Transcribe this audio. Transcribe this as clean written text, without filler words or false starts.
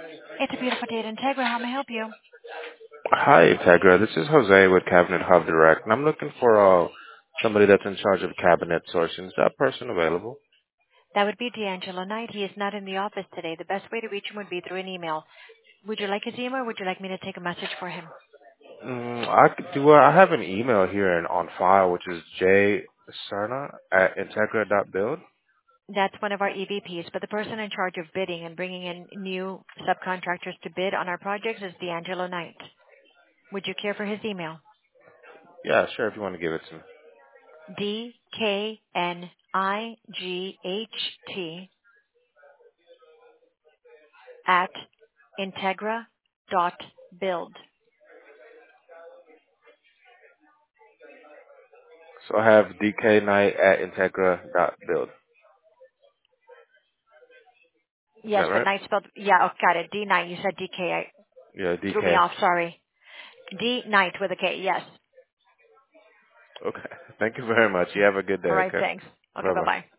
It's a beautiful day at Integra. How may I help you? Hi, Integra. This is Jose with Cabinet Hub Direct, and I'm looking for somebody that's in charge of cabinet sourcing. Is that person available? That would be D'Angelo Knight. He is not in the office today. The best way to reach him would be through an email. Would you like his email or would you like me to take a message for him? I could do. I have an email here on file, which is jserna@integra.build. That's one of our EVPs, but the person in charge of bidding and bringing in new subcontractors to bid on our projects is D'Angelo Knight. Would you care for his email? Yeah, sure. If you want to give it to me. DKNIGHT at integra dot build. So I have dknight@integra.build. Is that Yes, but right? Knight spelled, yeah, oh, got it. D Knight. You said DK. Yeah, Threw me DK. off, sorry. D Knight with a K, yes. Okay. Thank you very much. You have a good day. All right, Okay. thanks. Okay, Bye bye. bye-bye.